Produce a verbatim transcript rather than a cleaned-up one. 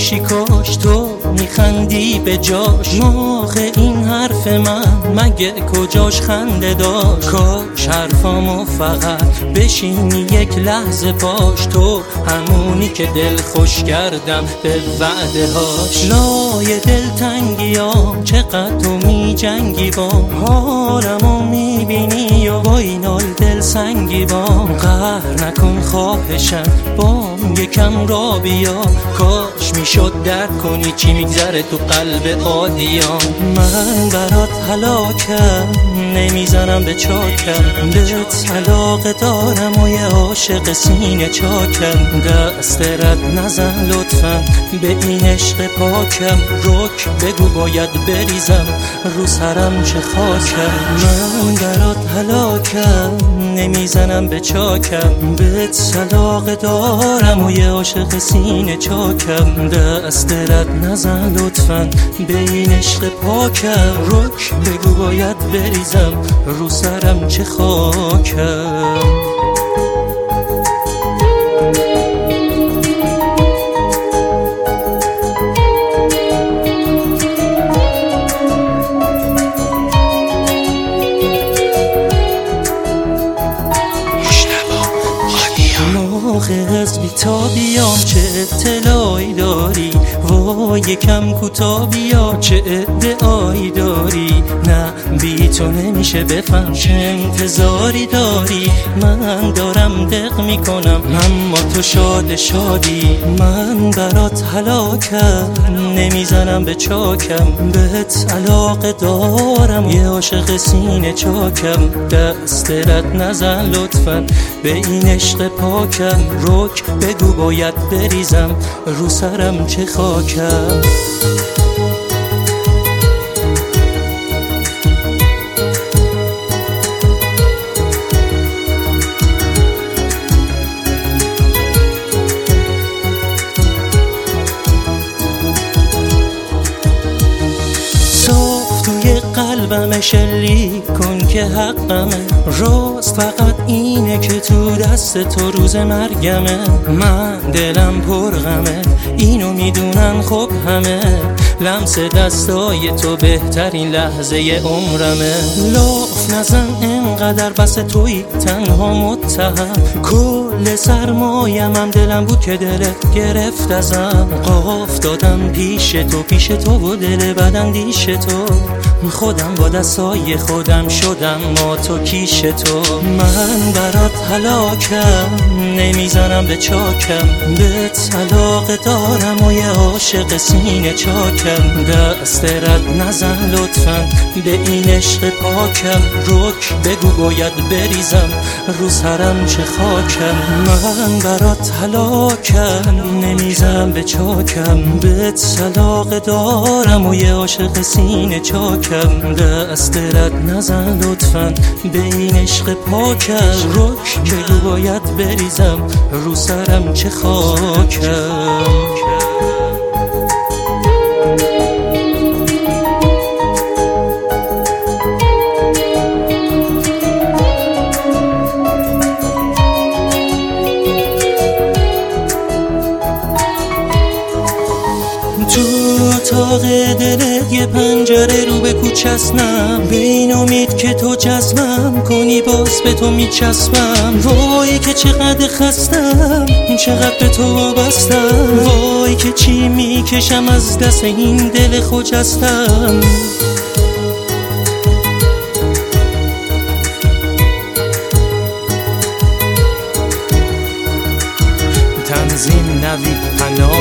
میکشی کاش تو میخندی به جاش. موقع این حرف من مگه کجاش خنده داشت؟ کاش حرفامو فقط بشینی یک لحظه پاش. تو همونی که دل خوش کردم به وعده هاش. لای دلتنگیام چقدر تو میجنگی بام، حالمو میبینی و با این حال دل سنگی بام. قهر نکن خواهشم بام یکم را بیا، کاش میشد درک کنی چی میگذره تو قلب عادیام. من برات هلاکم نمیزنم به چاکم، بهت علاقه دارم و یه عاشق سینه چاکم. دست رد نزن لطفا به این عشق پاکم، رک بگو باید بریزم رو سرم چه خاکم. من برات هلاکم نمیزنم به چاکم، بهت علاقه دارم و یه عاشق سینه چاکم. دست رد نزن لطفا به این عشق پاکم، رک بگو باید بریزم رو سرم چه خاکم. موقع از بیتابیام چه اطلاعی داری؟ وای یکم کوتا بیا چه ادعایی داری؟ نه بی تو نمیشه بفهم چه انتظاری داری. من دارم دق میکنم اما تو شاد شادی. من برات هلاکم نمیزنم به چاکم، بهت علاقه دارم یه عاشق سینه چاکم. دست رد نزن لطفا به این عشق پاکم، رک بگو باید بریزم رو سرم چه خاکم. قلبم شلیک کن که حقمه، راست فقط اینه که تو دست تو روز مرگمه. من دلم پر غمه اینو میدونن خب همه، لمس دستای تو بهترین لحظه عمرمه. لاف نزن انقدر بس توی تنها متهم، کل سرمایم هم دلم بود که دلت گرفت ازم. قاف دادم پیش تو پیش تو و دل بدندیش تو، خودم با دستای خودم شدم ما تو کیش تو. من برات هلاکم نمیزنم به چاکم، بهت علاقه دارم و یه عاشق سینه چاکم. دست رد نزن لطفا به این عشق پاکم، رک بگو باید بریزم رو سرم چه خاکم. من برات هلاکم نمیزنم به چاکم، بهت علاقه دارم و یه عاشق سینه چاکم. دست رد نزن لطفا به این عشق پاکم، رک بگو باید بریزم رو سرم چه خاکم. تو اتاق دلت یه پنجره رو به کوچسنم، به این امید که تو جذبم کنی باز به تو میچسبم. وای که چقدر خستم چقدر به تو وابستم، وای که چی میکشم از دست این دل خجستم. تنظیم نوید پناه